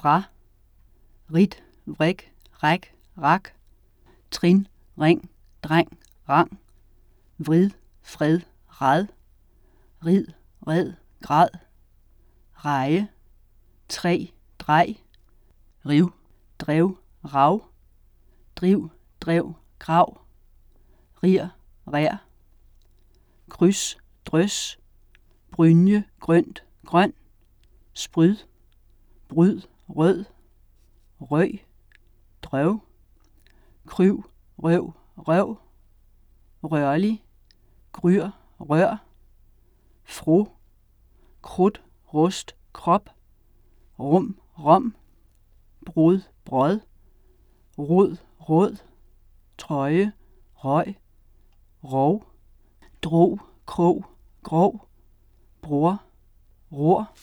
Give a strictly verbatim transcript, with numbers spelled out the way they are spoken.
fra, rit, vrik, ræk, rak, trin, ring, dreng, rang, vrid, fred, rad, rid, red, grad, reje, træ, drej, riv, drev, rav, driv, drev, grav, rir, rær, kryds, drøs, brynje, grønt, grøn, spryd, bryd, rød, røg, drøv, kryv, røv, røv, rørlig, gryr, rør, fro, krudt, rust, krop, rum, rom, brud, brod, rod, råd, trøje, røg, rov, drog, krog, grov, bror, ror